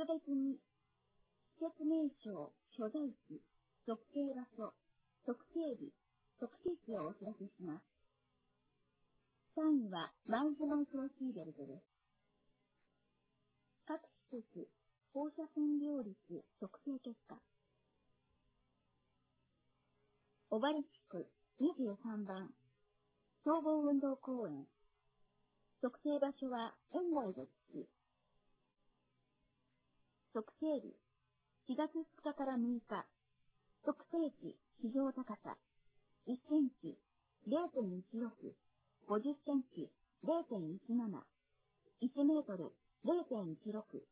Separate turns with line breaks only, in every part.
特別に、施設名称、所在地、特定場所、特定日、特定地をお知らせします。3位は、マイズマイクロシーベルトです。各施設、放射線量率測定結果。小針地区23番、総合運動公園。測定場所は園内ですし。測定日、4月2日から6日。測定値、地上高さ。1センチ、0.16。50センチ、0.17。1メートル、0.16。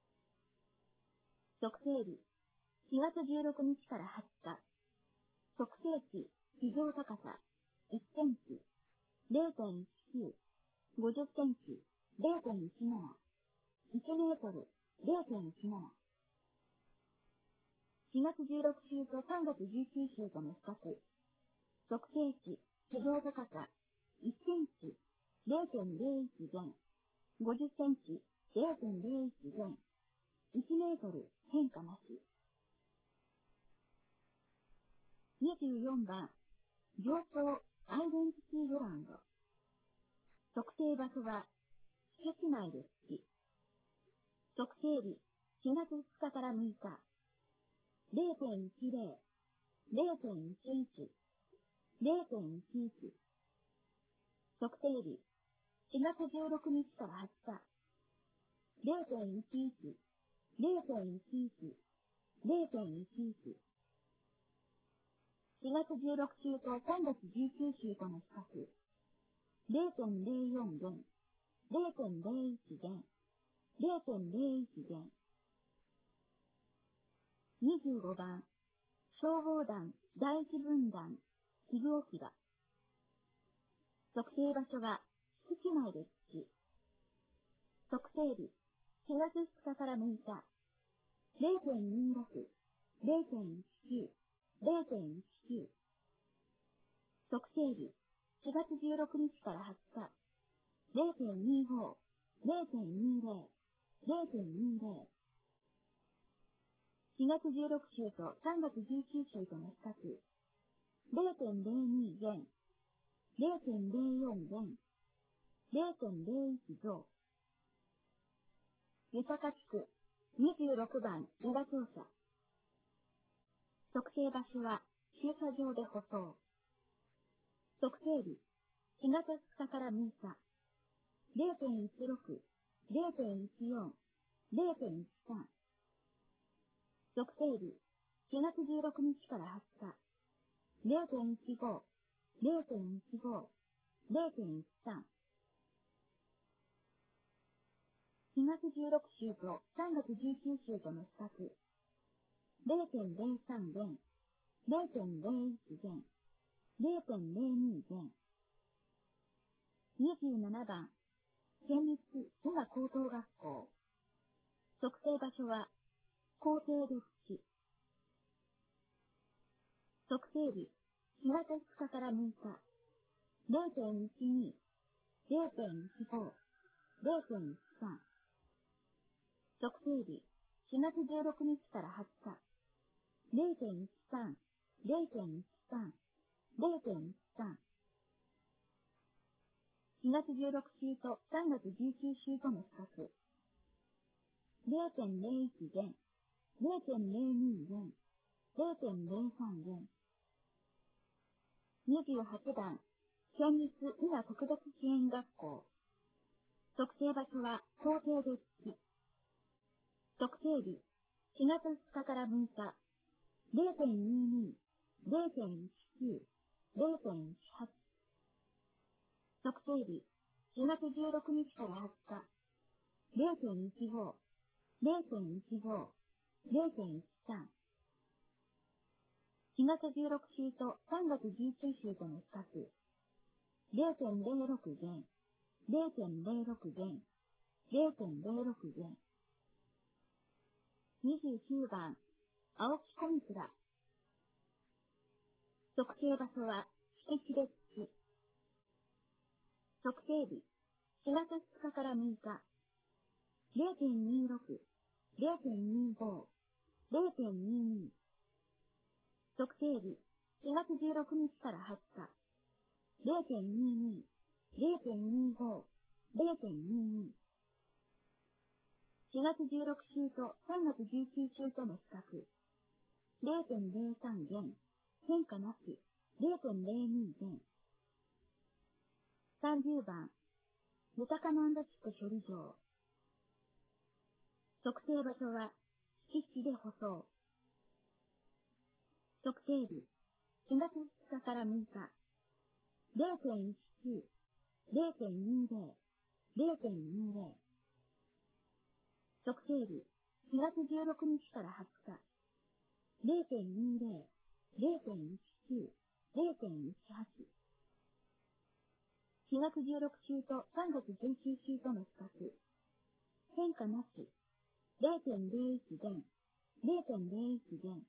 測定日、4月16日から20日。測定値、地上高さ。1センチ、0.19。50センチ、0.17。1メートル、0.17。4月16週と3月19週との比較。測定値、地上高さ、1センチ、0.01減。50センチ、0.01減。1メートル、変化なし。24番、上層アイデンティティグラウンド。測定場所は、施設内ですし。測定日、4月2日から6日。0.10、0.11、0.11。測定日、4月16日から20日。0.11、0.11、0.11。4月16週と3月19週との比較。0.04減、0.01減、0.01減。25番、消防団第一分団、器具置き場。測定場所は、敷地内ですし。測定日、4月2日から6日。0.26、0.19、0.19。測定日、4月16日から20日。0.25、0.20、0.20。4月16週と3月19週との比較。0.02減、0.04減、0.01増。豊か地区、26番、伊賀庁舎。測定場所は、駐車場で舗装。測定日、4月2日から6日。0.16、0.14、0.13。測定日、4月16日から20日。0.15、0.15、0.13。4月16週と3月19週との比較。0.03減、0.01減、0.02減。27番、県立伊賀高等学校。測定場所は、校庭ですし。測定日、4月2日から6日。0.12、0.15、0.13。測定日、4月16日から20日。0.13、0.13、0.13。4月16週と3月19週との比較。0.01減、0.02減、0.03減。28番、県立伊賀特別支援学校。測定場所は校庭ですし。測定日、4月2日から6日。0.22、0.19、0.18。測定日、4月16日から20日。0.15、0.15、0.13。4月16週と3月19週との比較。0.06減、0.06減、0.06減。29番、青木小光だ。測定場所は敷地ですし。測定日、4月2日から6日。0.26、 0.25、0.22。測定日、4月16日から20日。0.22、0.25、0.22。4月16週と3月19週との比較。0.03 減、変化なし、0.02減。30番、豊かなんだ地区処理場。測定場所は、敷地で舗装。測定日、4月2日から6日。0.19、0.20、0.20。測定日、4月16日から20日。0.20、0.19、0.18。4月16週と3月19週との比較。変化なし。0.01 減。0.01減。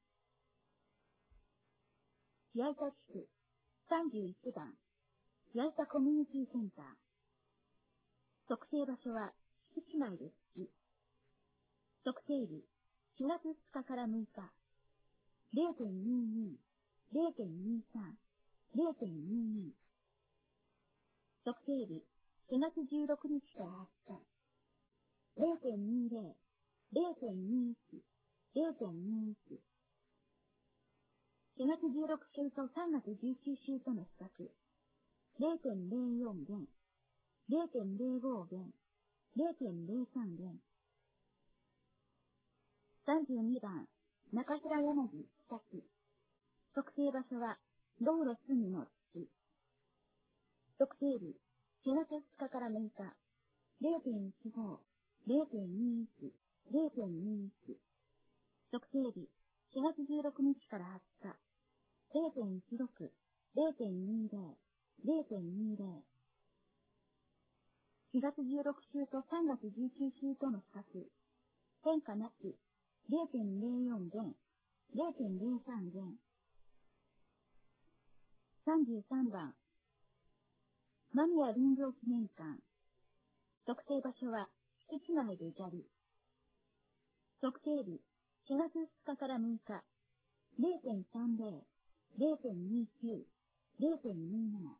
矢板地区。31番。矢板コミュニティセンター。測定場所は敷地内です。測定日。4月2日から6日。0.22、0.23、0.22。測定日、4月16日から20日。0.20、0.21、0.21。4月16週と3月19週との比較。0.04減、0.05減、0.03減。32番、中平柳北区。測定場所は、道路隅の土。測定日、4月2日から6日。0.15、0.21、0.21。測定日、4月16日から20日。0.16、0.20、0.20。4月16週と3月19週との比較。変化なし。0.04減。0.03減。33番。間宮林業記念館。測定場所は敷地内で砂利。測定日、4月2日から6日。0.30、0.29、0.27。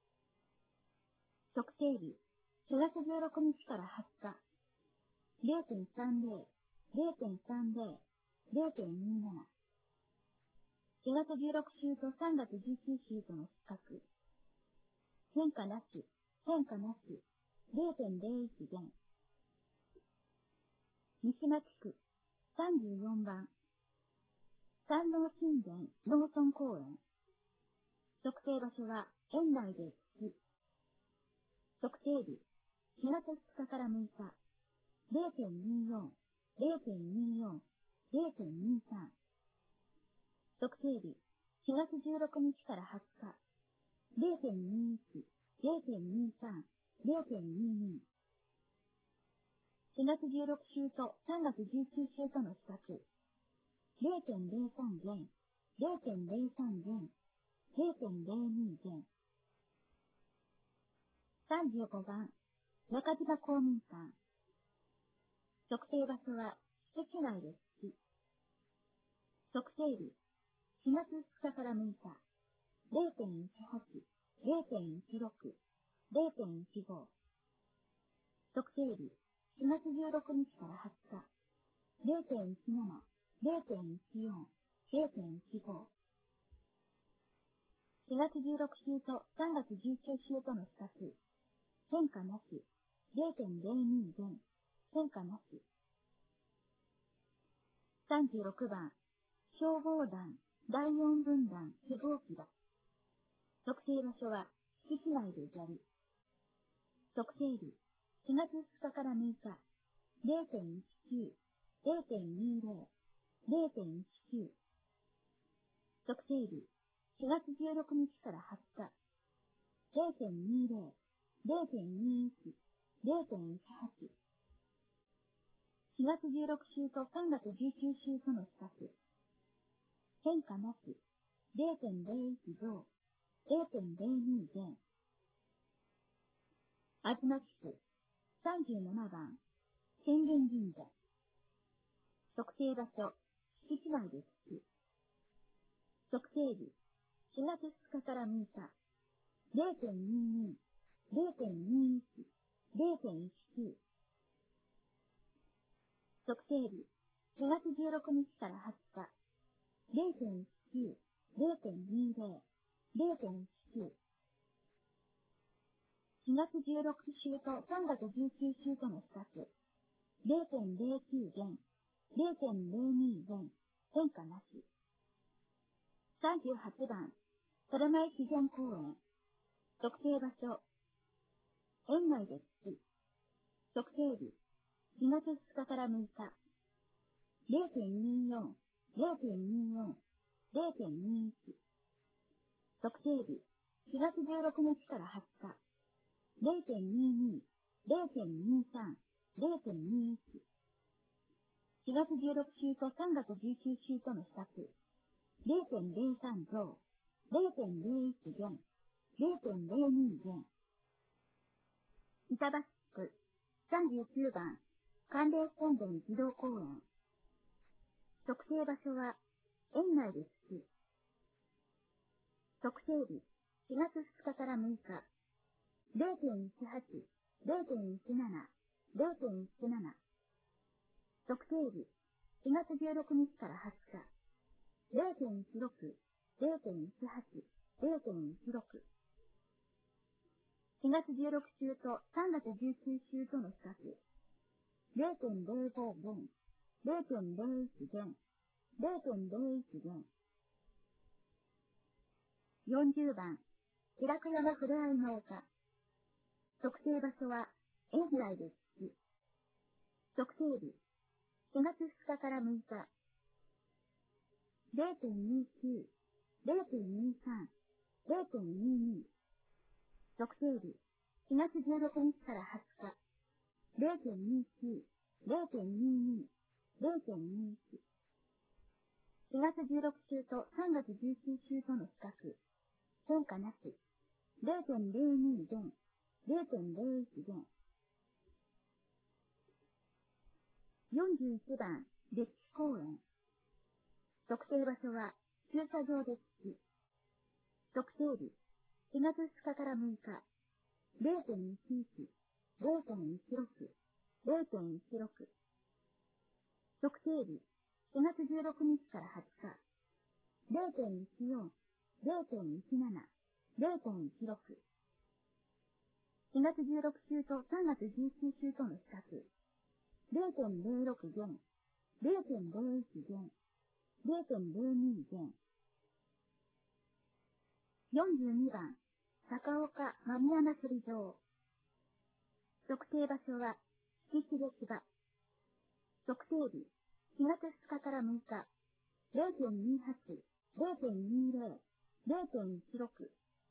測定日、4月16日から20日。0.30、0.30、0.27。4月16週と3月19週との比較。変化なし、変化なし、0.01減。三島地区、34番。山王神殿農村公園。測定場所は園内で土。測定日、4月2日から6日。0.24、0.24、0.23。測定日、4月16日から20日。0.21、0.23、0.22。4月16週と3月19週との比較。0.03減、0.03減、0.02減。35番、中島公民館。測定場所は敷地内です。測定日、4月2日から6日。0.18、0.16、0.15。測定日、4月16日から20日。0.17、0.14、0.15。4月16週と3月19週との比較。変化なし。0.02減。変化なし。36番。消防団、第4分団、非合機だ。測定場所は、敷地内で砂利。測定日、4月2日から6日。0.19、0.20、0.19。測定日、4月16日から20日。0.20、0.21、0.18。4月16週と3月19週との比較。変化なし。0.01増。0.02減。東地区。37番。浅間神社。 特定場所、敷地内で聞く。測定日、4月2日から6日、0.22、0.21、0.19。測定日、4月16日から20日、0.19、0.20、0.19。4月16週と3月19週との比較、0.09 元、0.02元、変化なし。38番、虎舞自然公園。特定場所。園内で聞く。特定日、4月2日から6日。0.24、0.24、0.21。特定日、4月16日から20日。0.22、0.23、0.21。4月16週と3月19週との比較。0.03 増、0.01 減、0.02減。板橋区、39番、寒冷温泉児童公園。特定場所は、園内で聞く。特定日、4月2日から6日。0.18、0.17、0.17。特定日、4月16日から20日。0.16、0.18、0.16。4月16週と3月19週との比較。0.05 元、0.01元、0.01元。40番、平久山ふれあいの丘。特定場所は、園内で聞く。特定日、4月2日から6日。0.29、0.23、0.22。特定日、4月16日から20日。0.29、0.22、0.21。4月16週と3月19週との比較。変化なし。0.02 元、0.01元。41番、歴史公園。特定場所は、駐車場で聞く。特定日、4月2日から6日。0.11、0.16、0.16。特定日、4月16日から20日。0.14、0.17、0.16。4月16週と3月19週との比較。0.06 元、0.01元、0.02元。42番、高岡マリアナ釣り場。特定場所は、敷地で芝。特定日、4月2日から6日。0.28、0.20、0.16。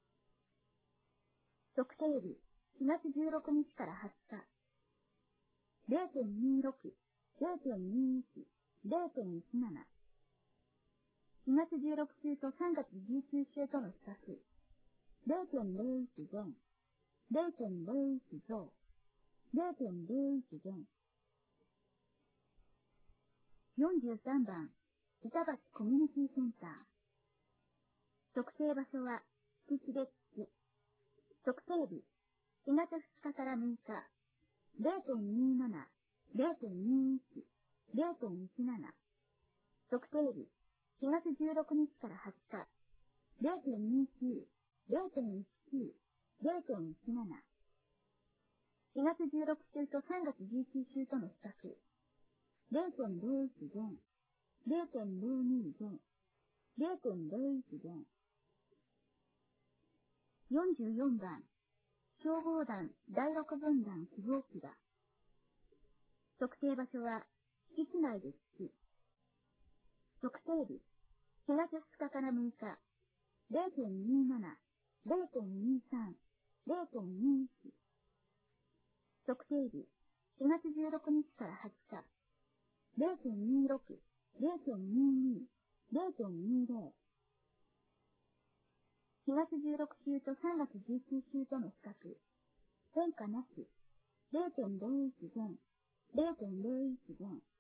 特定日、4月16日から20日。0.26、0.21、0.17。4月16週と3月19週との比較。0.01 元、0.01増、0.01減。43番、板橋コミュニティセンター。特定場所は、敷地で聞く。特定日、4月2日から6日。0.27、0.21、0.17。特定日、4月16日から20日。0.29、0.19、0.17。4月16週と3月19週との比較。0.01 元、0.02元、0.01元。44番、消防団第6分団希望旗だ。特定場所は、敷地内で聞く。特定日、4月2日から6日。0.27、0.23、0.21。特定日、4月16日から20日。0.26、0.22、0.20。4月16週と3月19週との比較。変化なし。0.01 元、0.01元。